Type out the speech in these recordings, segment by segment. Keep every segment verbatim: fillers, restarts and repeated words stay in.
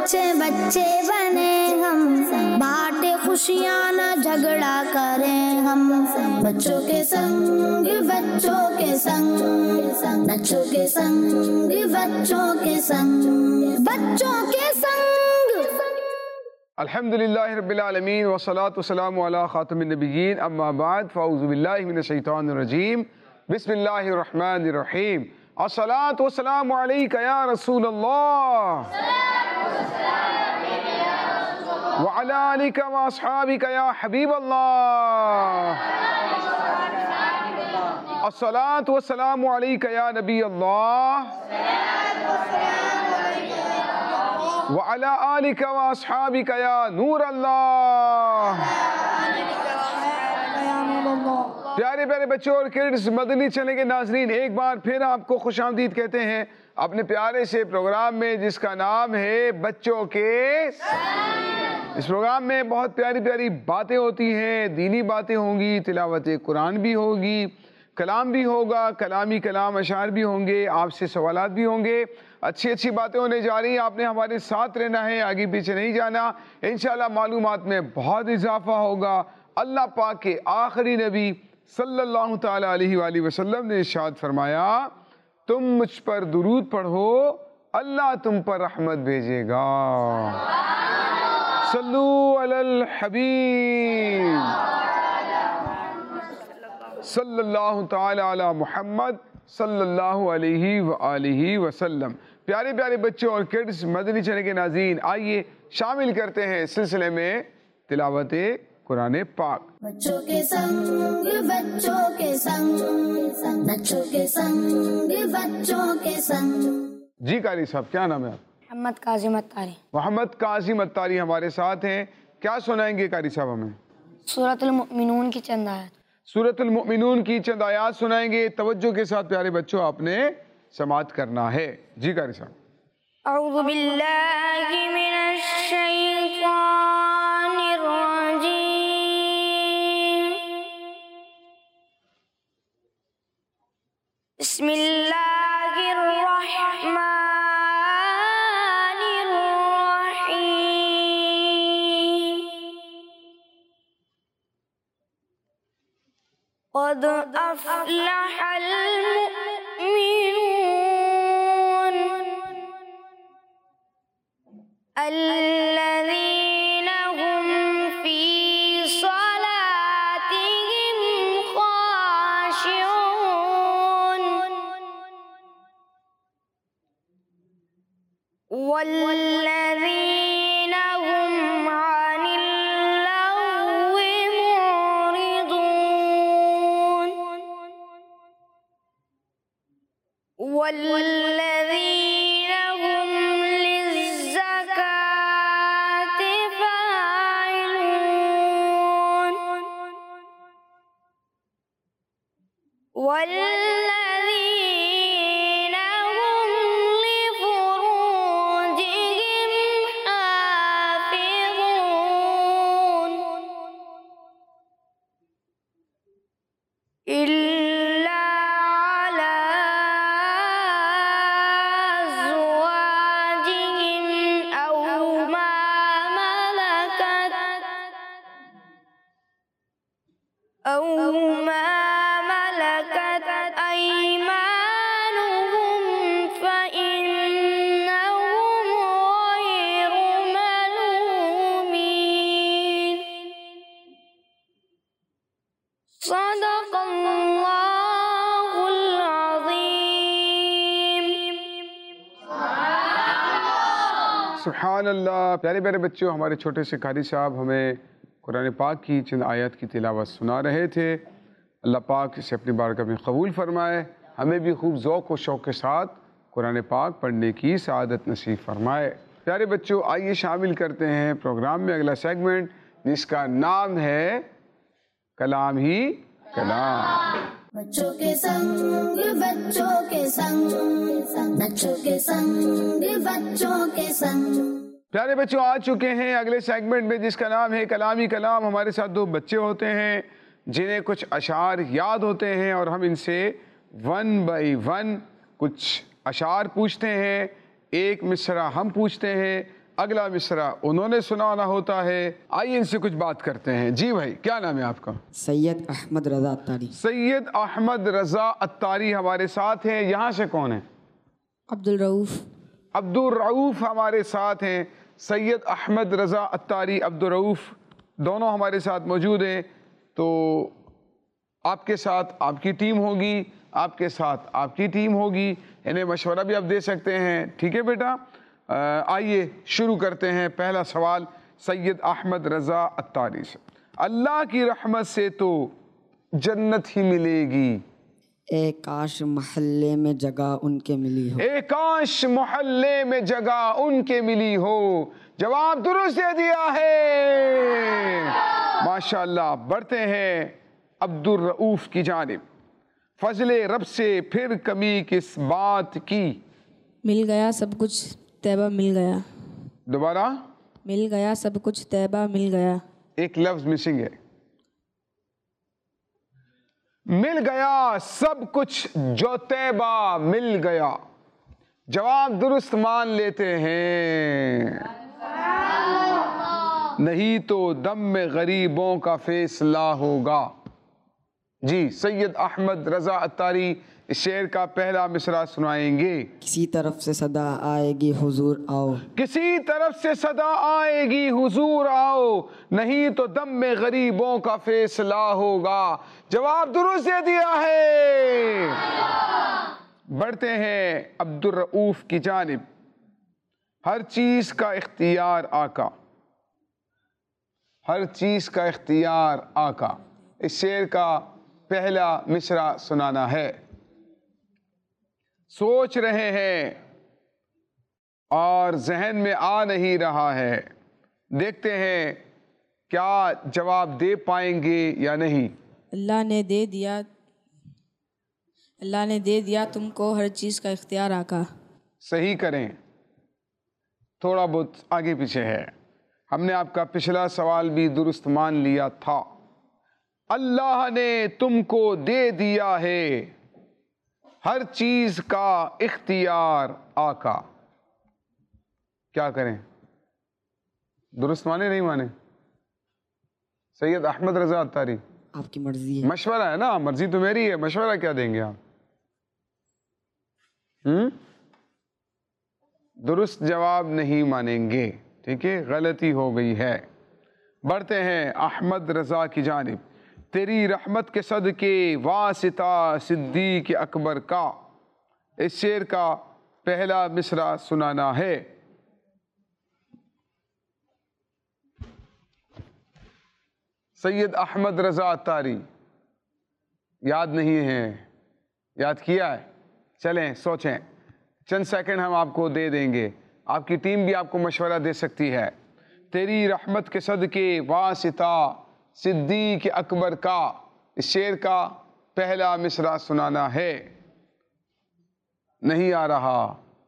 بچے بچے بنے ہم، بانٹے خوشیاں نہ جھگڑا کریں ہم، بچوں کے سنگ بچوں کے سنگ، بچوں کے سنگ بچوں کے سنگ، بچوں کے سنگ۔ الحمدللہ رب العالمین والصلاة والسلام علی خاتم النبیین، اما بعد فاعوذ باللہ من الشیطان الرجیم، بسم اللہ الرحمن الرحیم۔ الصلاة والسلام علیک یا رسول اللہ، وعلی آلک واصحابک یا حبیب اللہ، الصلاة والسلام علیک یا نبی اللہ، وعلی آلک واصحابک یا نور اللہ۔ پیارے پیارے بچوں اور کڈز، مدنی چینل کے ناظرین، ایک بار پھر آپ کو خوش آمدید کہتے ہیں اپنے پیارے سے پروگرام میں جس کا نام ہے بچوں کے۔ اس پروگرام میں بہت پیاری پیاری باتیں ہوتی ہیں، دینی باتیں ہوں گی، تلاوت قرآن بھی ہوگی، کلام بھی ہوگا، کلامی کلام اشعار بھی ہوں گے، آپ سے سوالات بھی ہوں گے، اچھی اچھی باتیں ہونے جا رہی ہیں۔ آپ نے ہمارے ساتھ رہنا ہے، آگے پیچھے نہیں جانا، انشاءاللہ معلومات میں بہت اضافہ ہوگا۔ اللہ پاک کے آخری نبی صلی اللہ تعالیٰ علیہ وآلہ وسلم نے ارشاد فرمایا، تم مجھ پر درود پڑھو، اللہ تم پر رحمت بھیجے گا۔ صلو علی الحبیب صلی اللہ تعالیٰ علی محمد صلی اللہ علیہ وآلہ وسلم۔ پیارے پیارے بچوں اور کڈز، مدنی چینل کے ناظرین، آئیے شامل کرتے ہیں سلسلے میں تلاوت قرآن پاک۔ بچوں کے سنگ بچوں کے سنگ، بچوں کے سنگ بچوں کے سنگ۔ جی قاری صاحب، کیا نام ہے آپ؟ محمد کاظم اتاری۔ محمد کاظم اتاری ہمارے ساتھ ہیں، کیا سنائیں گے قاری صاحب ہمیں؟ سورۃ المؤمنون کی چند آیات۔ سورۃ المؤمنون کی چند آیات سنائیں گے، توجہ کے ساتھ پیارے بچوں آپ نے سماعت کرنا ہے۔ جی قاری صاحب۔ اعوذ باللہ من الشیطان الرجیم، بسم اللہ الرحمن الرحیم، قد افلح المؤمنون الذین هم فی صلاتهم خاشعون والذین هم عن اللغو معرضون والذین هم للزکاة فاعلون والذین هم لفروجهم حافظون إلا على أزواجهم أو ما ملكت أو ما ملكت أيمانهم فإنهم غير ملومين۔ صدق اللہ العظیم۔ سبحان اللہ۔ پیارے پیارے بچوں، ہمارے چھوٹے سے قاری صاحب ہمیں قرآن پاک کی چند آیات کی تلاوت سنا رہے تھے۔ اللہ پاک اسے اپنی بارگاہ میں قبول فرمائے، ہمیں بھی خوب ذوق و شوق کے ساتھ قرآن پاک پڑھنے کی سعادت نصیب فرمائے۔ پیارے بچوں، آئیے شامل کرتے ہیں پروگرام میں اگلا سیگمنٹ جس کا نام ہے کلام ہی کلام۔ بچوں کے سنگ بچوں کے سنگ، بچوں کے سنگ بچوں کے سنگ۔ پیارے بچوں، آ چکے ہیں اگلے سیگمنٹ میں جس کا نام ہے کلام ہی کلام۔ ہمارے ساتھ دو بچے ہوتے ہیں جنہیں کچھ اشعار یاد ہوتے ہیں اور ہم ان سے ون بائی ون کچھ اشعار پوچھتے ہیں، ایک مصرع ہم پوچھتے ہیں، اگلا مصرع انہوں نے سنانا ہوتا ہے. آئیے ان سے کچھ بات کرتے ہیں. جی بھائی کیا نام ہے آپ کا؟ سید احمد رضا اتاری. سید احمد رضا اتاری ہمارے ساتھ ہیں. یہاں سے کون ہیں؟ عبد الرؤوف. عبد الرؤوف ہمارے ساتھ ہیں. سید احمد رضا اتاری، عبد الرؤوف دونوں ہمارے ساتھ موجود ہیں. تو آپ کے ساتھ آپ کی ٹیم ہوگی، آپ کے ساتھ آپ کی ٹیم ہوگی. انہیں مشورہ بھی آپ دے سکتے ہیں. ٹھیک ہے بیٹا؟ آئیے شروع کرتے ہیں. پہلا سوال سید احمد رضا اتاری سے. اللہ کی رحمت سے تو جنت ہی ملے گی، اے کاش محلے میں جگہ ان کے ملی ہو. اے کاش محلے میں جگہ ان کے ملی ہو. جواب درست دے دیا ہے. ماشاءاللہ. بڑھتے ہیں عبد الرؤوف کی جانب. فضل رب سے پھر کمی کس بات کی؟ مل گیا سب کچھ طیبہ مل گیا. دوبارہ. مل گیا سب کچھ طیبہ مل گیا. ایک لفظ مسنگ ہے. مل گیا سب کچھ جو طیبہ مل گیا. جواب درست مان لیتے ہیں. نہیں تو دم میں غریبوں کا فیصلہ ہوگا. جی سید احمد رضا اتاری اس شعر کا پہلا مصرع سنائیں گے. کسی طرف سے صدا آئے گی حضور آؤ، کسی طرف سے صدا آئے گی حضور آؤ، نہیں تو دم میں غریبوں کا فیصلہ ہوگا. جواب درست دے دیا ہے. بڑھتے ہیں عبد الرؤوف کی جانب. ہر چیز کا اختیار آقا، ہر چیز کا اختیار آقا. اس شعر کا پہلا مصرع سنانا ہے. سوچ رہے ہیں اور ذہن میں آ نہیں رہا ہے. دیکھتے ہیں کیا جواب دے پائیں گے یا نہیں. اللہ نے دے دیا اللہ نے دے دیا تم کو ہر چیز کا اختیار آقا. صحیح کریں. تھوڑا بہت آگے پیچھے ہے. ہم نے آپ کا پچھلا سوال بھی درست مان لیا تھا. اللہ نے تم کو دے دیا ہے ہر چیز کا اختیار آقا. کیا کریں؟ درست مانے نہیں مانے؟ سید احمد رضا اتاری آپ کی مرضی ہے. مشورہ ہے نا، مرضی تو میری ہے. مشورہ کیا دیں گے آپ؟ ہم درست جواب نہیں مانیں گے. ٹھیک ہے، غلطی ہو گئی ہے. بڑھتے ہیں احمد رضا کی جانب. تیری رحمت کے صدقے واسطہ صدیق اکبر کا. اس شعر کا پہلا مصرع سنانا ہے. سید احمد رضا اتاری یاد نہیں ہے؟ یاد کیا ہے؟ چلیں سوچیں. چند سیکنڈ ہم آپ کو دے دیں گے. آپ کی ٹیم بھی آپ کو مشورہ دے سکتی ہے. تیری رحمت کے صدقے واسطہ صدیق اکبر کا. اس شعر کا پہلا مصرع سنانا ہے. نہیں آ رہا.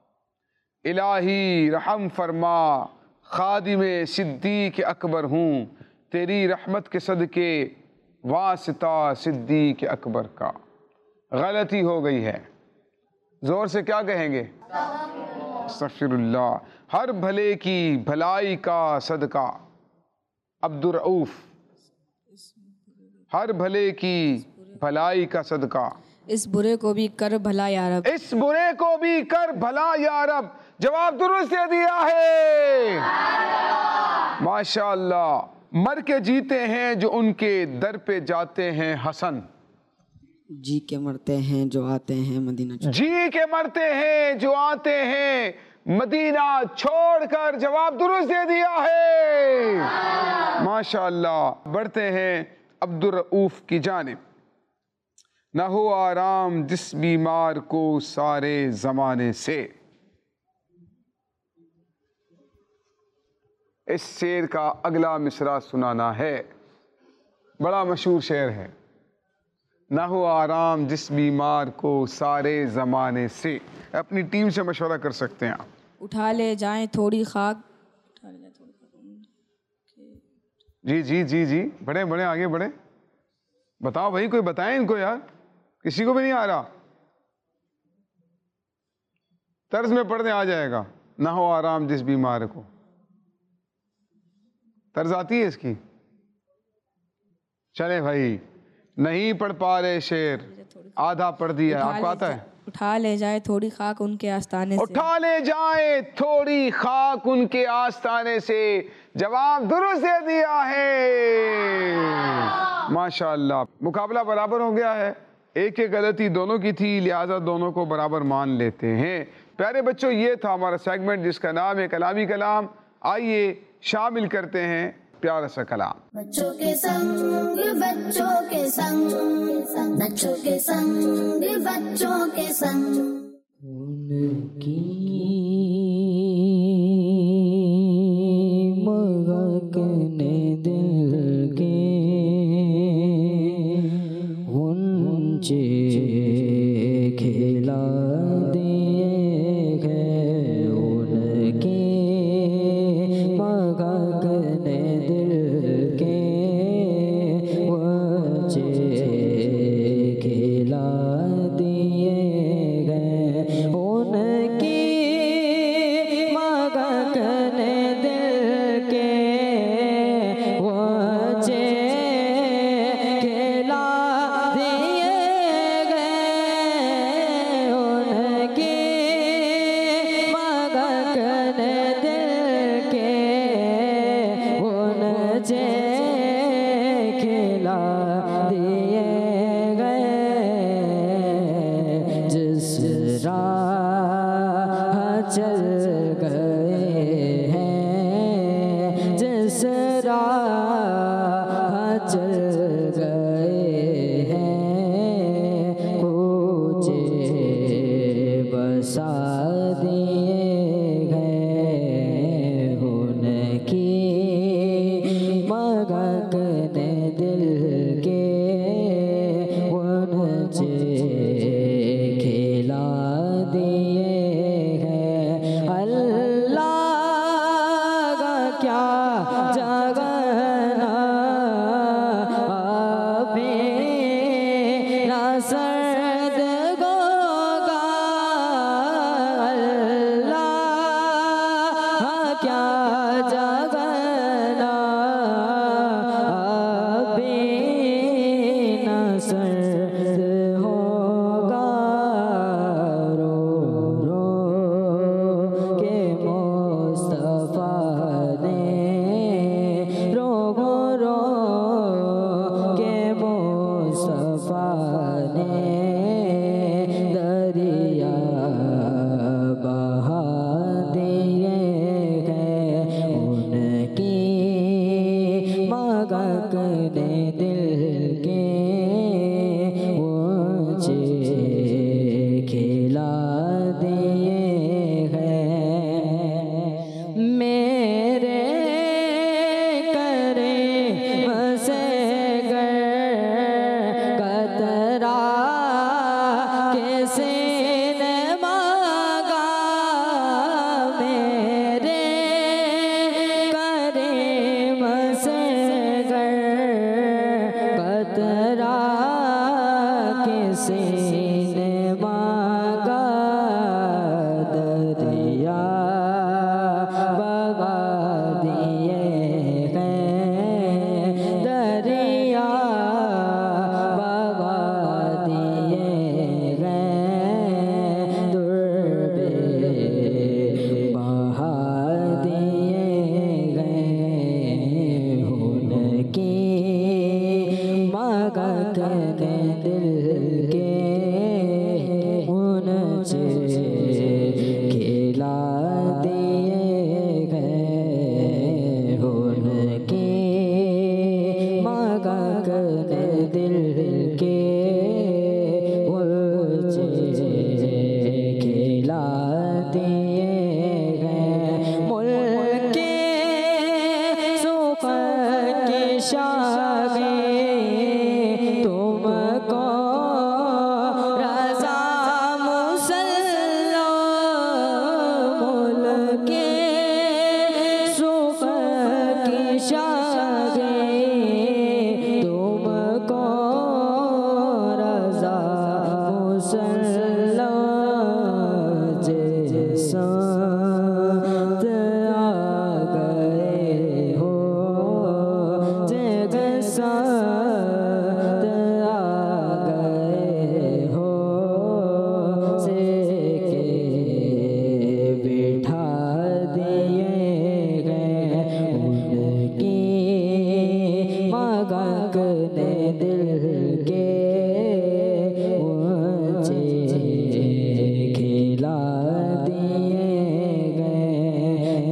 الہی رحم فرما خادم صدیق اکبر ہوں، تیری رحمت کے صدقے واسطہ صدیق اکبر کا. غلطی ہو گئی ہے. زور سے کیا کہیں گے؟ استغفر اللہ. ہر بھلے کی بھلائی کا صدقہ. عبد الرؤوف. ہر بھلے کی بھلائی کا صدقہ. اس برے کو بھی کر بھلا یا رب. اس برے کو بھی کر بھلا یا رب. جواب درست دے دیا ہے. ماشاءاللہ. مر کے جیتے ہیں جو ان کے در پہ جاتے ہیں حسن. جی کے مرتے ہیں جو آتے ہیں مدینہ چھوڑ. جی کے مرتے ہیں جو آتے ہیں مدینہ چھوڑ کر. جواب درست دے دیا ہے. ماشاءاللہ. بڑھتے ہیں عبد الرؤوف کی جانب. نہ ہو آرام جس بیمار کو سارے زمانے سے. اس شعر کا اگلا مصرع سنانا ہے. بڑا مشہور شعر ہے. نہ ہو آرام جس بیمار کو سارے زمانے سے. اپنی ٹیم سے مشورہ کر سکتے ہیں آپ. اٹھا لے جائیں تھوڑی خاک. جی جی جی جی بڑھے بڑھے آگے بڑھے. بتاؤ بھائی، کوئی بتائیں ان کو یار. کسی کو بھی نہیں آ رہا. طرز میں پڑھنے آ جائے گا. نہ ہو آرام جس بیمار کو. طرز آتی ہے اس کی؟ چلیں بھائی، نہیں پڑھ پا رہے شعر، آدھا پڑھ دیا. آپ کو آتا ہے؟ اٹھا لے جائے تھوڑی خاک ان کے آستانے سے. اٹھا لے جائے تھوڑی خاک ان کے آستانے سے. جواب درست دے دیا ہے. ماشاءاللہ. مقابلہ برابر ہو گیا ہے. ایک ایک غلطی دونوں کی تھی، لہٰذا دونوں کو برابر مان لیتے ہیں. پیارے بچوں، یہ تھا ہمارا سیگمنٹ جس کا نام ہے کلامی کلام. آئیے شامل کرتے ہیں پیارا سا کلام. بچوں کے سنگ بچوں کے سنگ بچوں کے سنگ بچوں کے سنگ ان کی مغکنے دل کے غنچے کھلا دیے گئے. ان کے مغکنے دل کے غنچے کھلا دیے گئے. ان کی مغکنے دل کے غنچے کھلا دیے گئے. ان کی مغکنے دل کے غنچے کھلا دیے گئے. جس راہ چل گئے ہیں، جس راہ چل گئے ہیں، کوچے بسا دیے گئے. ان کی مغکنے دل کے غنچے کھلا دیے گئے. اللہ کا کیا جگنا ابھی نہ سرد گوگا. اللہ کیا جگنا ابھی نہ سرد ہوگا. رو رو کے مصطفیٰ نے، رو رو کے مصطفیٰ نے دریا بہا دیے گئے. ان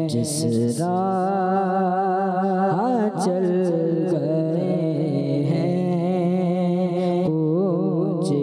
جس راہ چل گئے ہیں پوچھے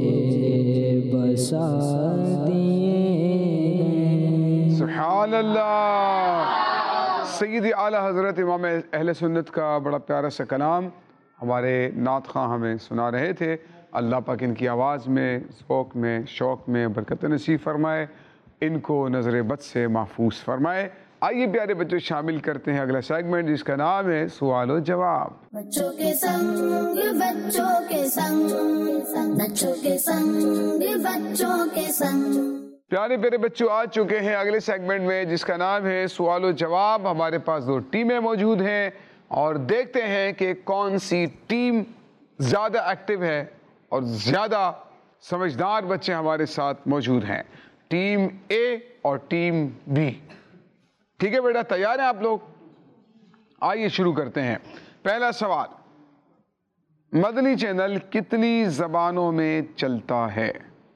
بسا دیے ہیں۔ سبحان اللہ۔ سیدی اعلیٰ حضرت امام اہل سنت کا بڑا پیارا سا کلام ہمارے نعت خواں ہمیں سنا رہے تھے۔ اللہ پاک ان کی آواز میں، ذوق میں، شوق میں برکت نصیب فرمائے، ان کو نظر بد سے محفوظ فرمائے۔ آئیے پیارے بچوں شامل کرتے ہیں اگلا سیگمنٹ جس کا نام ہے سوال و جواب۔ بچوں کے سنگ بچوں کے سنگ بچوں کے سنگ بچوں کے سنگ۔ پیارے پیارے بچوں آ چکے ہیں اگلے سیگمنٹ میں جس کا نام ہے سوال و جواب۔ ہمارے پاس دو ٹیمیں موجود ہیں اور دیکھتے ہیں کہ کون سی ٹیم زیادہ ایکٹیو ہے اور زیادہ سمجھدار بچے ہمارے ساتھ موجود ہیں، ٹیم اے اور ٹیم بی۔ ٹھیک ہے بیٹا، تیار ہیں آپ لوگ؟ آئیے شروع کرتے ہیں۔ پہلا سوال، مدنی چینل کتنی زبانوں میں چلتا ہے؟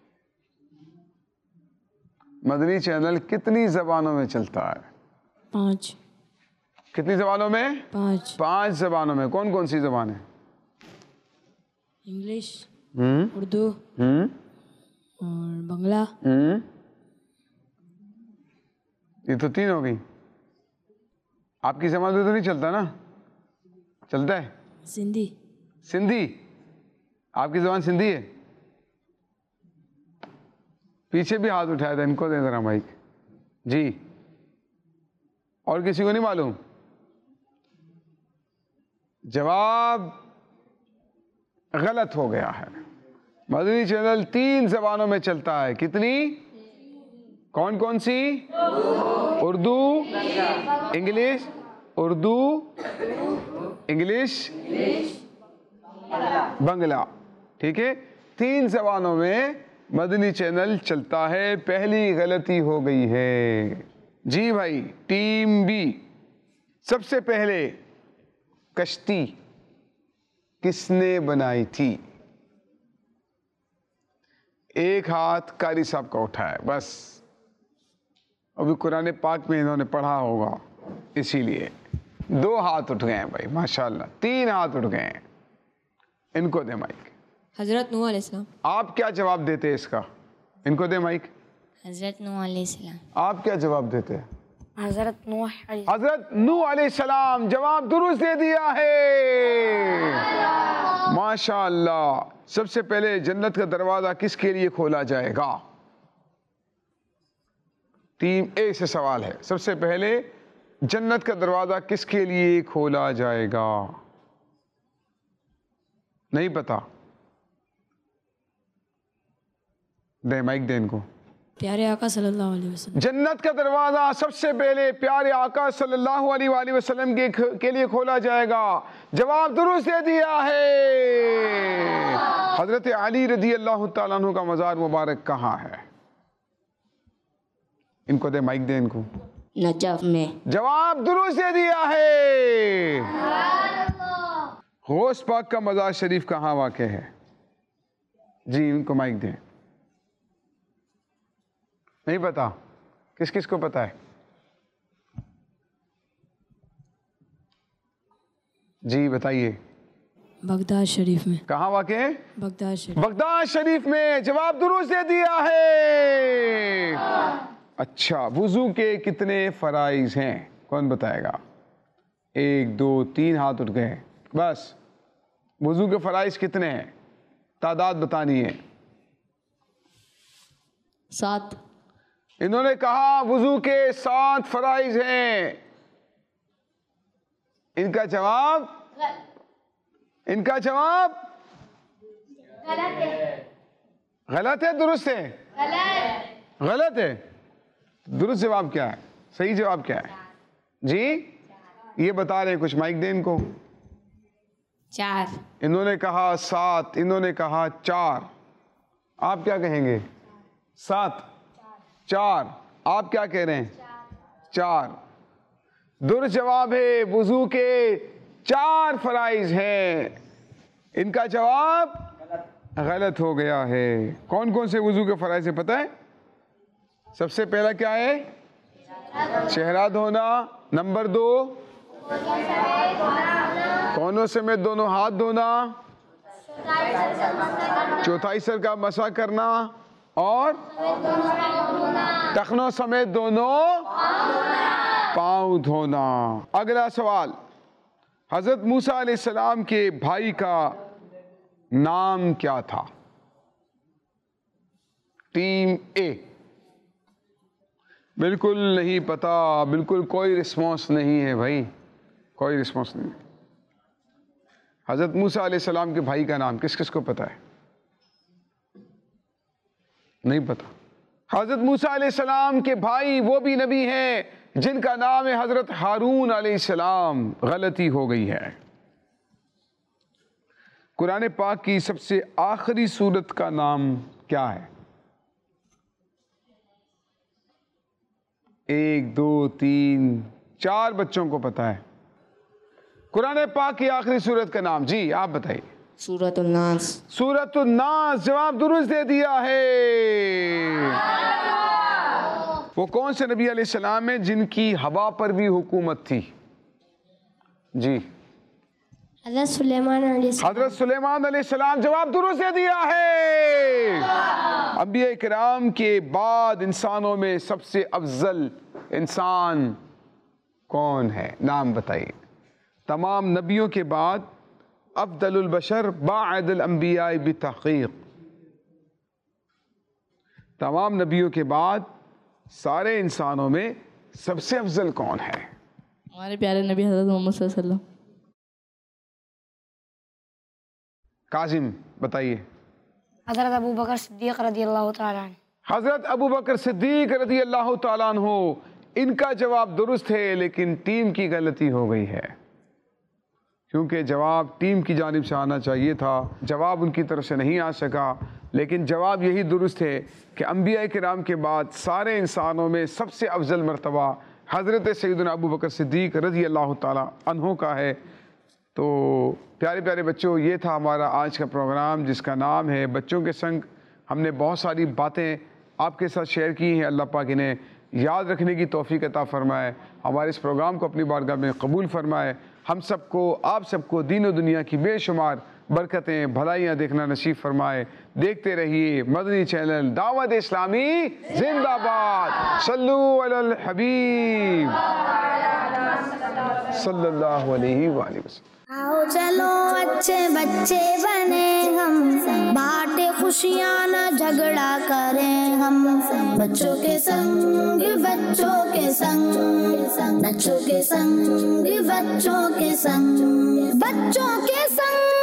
مدنی چینل کتنی زبانوں میں چلتا ہے؟ پانچ۔ کتنی زبانوں میں؟ پانچ۔ پانچ زبانوں میں۔ کون کون سی زبانیں؟ انگلش، ہم اردو ہم اور بنگلہ۔ ہم یہ تو تین ہو گئی۔ آپ کی زبان میں تو نہیں چلتا نا؟ چلتا ہے؟ سندھی۔ سندھی؟ آپ کی زبان سندھی ہے؟ پیچھے بھی ہاتھ اٹھایا تھا، ان کو دیں ذرا مائک۔ جی، اور کسی کو نہیں معلوم؟ جواب غلط ہو گیا ہے۔ مدنی چینل تین زبانوں میں چلتا ہے۔ کتنی؟ کون کون سی؟ Urdu, English, Urdu, English, Bangla. ٹھیک ہے، تین زبانوں میں مدنی چینل چلتا ہے۔ پہلی غلطی ہو گئی ہے۔ جی بھائی، ٹیم بی، سب سے پہلے کشتی کس نے بنائی تھی؟ ایک ہاتھ قاری صاحب کا اٹھایا ہے، بس ابھی قرآن پاک میں انہوں نے پڑھا ہوگا اسی لیے۔ دو ہاتھ اٹھ گئے ہیں بھائی، ماشاءاللہ، تین ہاتھ اٹھ گئے ہیں۔ ان کو دے مائک۔ حضرت نوح علیہ السلام۔ آپ کیا جواب دیتے اس کا؟ ان کو دے مائک۔ حضرت نوح علیہ السلام۔ آپ کیا جواب دیتے ہیں؟ حضرت نوح علیہ حضرت نوح علیہ السلام۔ جواب درست دے دیا ہے، ماشاءاللہ۔ سب سے پہلے جنت کا دروازہ کس کے لیے کھولا جائے گا؟ ٹیم اے سے سوال ہے، سب سے پہلے جنت کا دروازہ کس کے لیے کھولا جائے گا؟ نہیں پتا؟ دے مائک دے ان کو۔ پیارے آقا صلی اللہ علیہ وسلم۔ جنت کا دروازہ سب سے پہلے پیارے آقا صلی اللہ علیہ وآلہ وسلم کے کے لیے کھولا جائے گا۔ جواب درست دے دیا ہے۔ حضرت علی رضی اللہ تعالیٰ عنہ کا مزار مبارک کہاں ہے؟ ان کو دے مائک دے ان کو۔ نجف میں۔ جواب درست دے دیا ہے۔ غوث پاک کا مزار شریف کہاں واقع ہے؟ جی ان کو مائک دیں۔ نہیں پتا؟ کس کس کو پتا ہے؟ جی بتائیے۔ بغداد شریف میں۔ کہاں واقع ہے؟ بغداد شریف۔ بغداد شریف میں۔ جواب درست دے دیا ہے۔ اچھا، وضو کے کتنے فرائض ہیں؟ کون بتائے گا؟ ایک، دو، تین ہاتھ اٹھ گئے، بس۔ وضو کے فرائض کتنے ہیں؟ تعداد بتانی ہے۔ سات۔ انہوں نے کہا وضو کے سات فرائض ہیں۔ ان کا جواب ان کا جواب غلط ہے درست ہے؟ غلط ہے۔ درست جواب کیا ہے؟ صحیح جواب کیا ہے؟ جی یہ بتا رہے ہیں کچھ، مائک دیں ان کو۔ چار۔ انہوں نے کہا سات، انہوں نے کہا چار۔ آپ کیا کہیں گے؟ سات، چار۔ آپ کیا کہہ رہے ہیں؟ چار۔ درست جواب ہے وضو کے چار فرائض ہیں۔ ان کا جواب غلط ہو گیا ہے۔ کون کون سے وضو کے فرائض ہیں پتہ ہے؟ سب سے پہلا کیا ہے؟ چہرہ دھونا. نمبر دو کونوں سمیت دونوں ہاتھ دھونا. چوتھائی سر کا مسح کرنا. اور ٹخنوں سمیت دونوں پاؤں دھونا. اگلا سوال, حضرت موسیٰ علیہ السلام کے بھائی کا نام کیا تھا؟ Team A. بالکل نہیں پتا, بالکل کوئی رسپانس نہیں ہے بھائی, کوئی رسپانس نہیں. حضرت موسیٰ علیہ السلام کے بھائی کا نام کس کس کو پتا ہے؟ نہیں پتا. حضرت موسیٰ علیہ السلام کے بھائی وہ بھی نبی ہیں جن کا نام ہے حضرت ہارون علیہ السلام. غلطی ہو گئی ہے. قرآن پاک کی سب سے آخری سورت کا نام کیا ہے؟ ایک دو تین چار بچوں کو پتا ہے. قرآن پاک کی آخری سورت کا نام, جی آپ بتائیے. سورۃ الناس. سورۃ الناس. جواب درست دے دیا ہے. وہ کون سے نبی علیہ السلام ہیں جن کی ہوا پر بھی حکومت تھی؟ جی حضرت سلیمان علیہ السلام. حضرت سلیمان علیہ السلام. جواب درست دے دیا ہے. انبیاء کرام کے بعد انسانوں میں سب سے افضل انسان کون ہے؟ نام بتائیے. تمام نبیوں کے بعد افضل البشر بعد الانبیاء بتحقیق. تمام نبیوں کے بعد سارے انسانوں میں سب سے افضل کون ہے؟ ہمارے پیارے نبی حضرت محمد صلی اللہ علیہ وسلم. کاظم بتائیے. حضرت ابو بکر صدیق رضی اللہ تعالیٰ عنہ. حضرت ابو بکر صدیق رضی اللہ تعالیٰ عنہ. ان کا جواب درست ہے لیکن ٹیم کی غلطی ہو گئی ہے, کیونکہ جواب ٹیم کی جانب سے آنا چاہیے تھا. جواب ان کی طرف سے نہیں آ سکا, لیکن جواب یہی درست ہے کہ انبیاء کرام کے بعد سارے انسانوں میں سب سے افضل مرتبہ حضرت سیدنا ابو بکر صدیق رضی اللہ تعالیٰ عنہ کا ہے. تو پیارے پیارے بچوں, یہ تھا ہمارا آج کا پروگرام جس کا نام ہے بچوں کے سنگ. ہم نے بہت ساری باتیں آپ کے ساتھ شیئر کی ہیں. اللہ پاک انہیں یاد رکھنے کی توفیق عطا فرمائے. ہمارے اس پروگرام کو اپنی بارگاہ میں قبول فرمائے. ہم سب کو, آپ سب کو دین و دنیا کی بے شمار برکتیں بھلائیاں دیکھنا نصیب فرمائے. دیکھتے رہیے مدنی چینل دعوت اسلامی زندہ باد. صلو علی الحبیب صلی اللہ علیہ وآلہ وسلم. آؤ چلو اچھے بچے بنے ہم, بانٹے خوشیاں نہ جھگڑا کریں ہم. بچوں کے سنگ بچوں کے سنگ, بچوں کے سنگ بچوں کے سنگ, بچوں کے سنگ.